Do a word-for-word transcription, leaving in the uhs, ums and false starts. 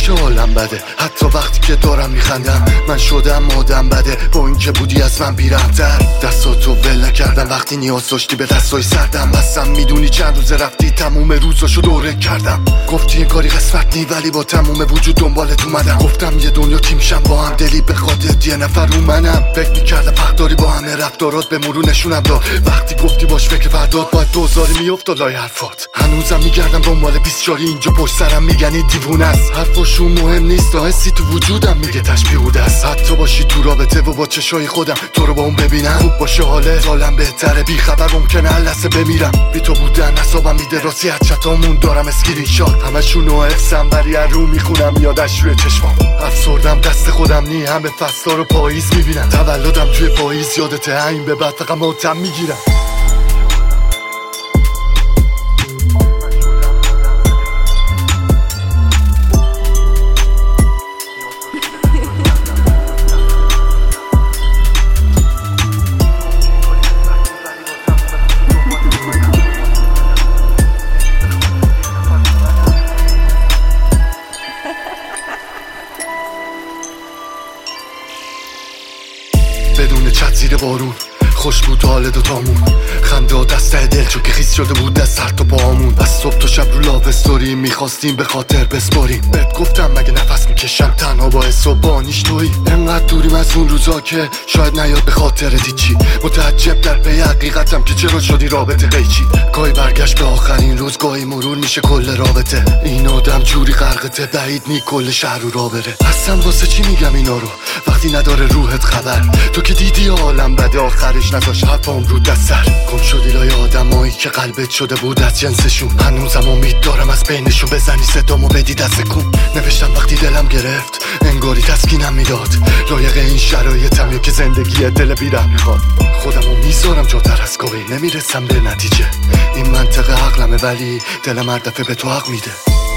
که حالم بده، حتی وقتی که دارم میخندم. من شدم آدم بده با این که بودی از من بیرمتر. دستاتو ول نکردم وقتی نیاز داشتی به دستای سردم. بسم میدونی چند روز رفتی تموم روزاشو دوره کردم. گفتی این کاری قسمت نی ولی با تموم وجود دنبالت اومدم. گفتم یه دنیا تیمشم با هم دلی به خاطر یه نفر رو منم. فکر میکردم پخداری با همه رفتارات به مرور نشونم داد. وقتی گفتی باش فکر فرداد باید دوزاری میافت لای حرفات. هنوزم میگردم دنبال بیست شاری اینجا پشت سرم میگنی دیوونه است. حرفاشون مهم نیست تا حسی تو وجودم میگه تشبیه است. حتی باشی تو رابطه و با چشای خودم تو رو با اون ببینم. خوب باشه حاله حالم بهتره، بی خبر ممکنه هر لحظه بمیرم. بی تو بودن حسابم میده راستی از چتامون دارم اسکرین شات. همشونو حفظم ولی هر رو میخونم یادش روی چشمام. افسردم دست خودم نی همه فصلا رو پاییز میبینم. تولدم توی پاییز یادته این به بعد فقط ماتم میگیرم. بدون چت زیر بارون خوش بود حال دوتامون. خنده و دسته دل چون که خیس شده بود از سر تا پاهامون. از صبح تا شب رو لاو استوری میخواستیم به خاطر بسپاریم. بهت گفتم مگه نفس میکشم تنها با صبحانیش تویی. انقدر دوریم از اون روزا که شاید نیاد به خاطر دیچی. متعجب در پی حقیقتم که چرا شدی رابطه قیچی. گاهی برگشت به آخرین روز گاهی مرور میشه کل رابطه. این آدم جوری غرقته بعید نی کل شهر رو را بره. اصلا واسه چی میگم اینا رو وقتی نداره روحت خبر. تو که دیدی حالم بده آخرش نذاش حرفام رو دست سر. گم شدی لای آدمایی که قلبت شده بود از جنسشون. هنوزم امید دارم از بینشون بزنی صدامو بدی دست کن. نوشتم وقتی دلم گرفت انگاری تسکینم میداد. لایق این شرایطم یا که زندگی دل بیرم میخواد. خودمو میذارم جاتر از گاهی نمیرسم به نتیجه. این منطقه عقلمه ولی دلم هر دفعه به تو حق میده.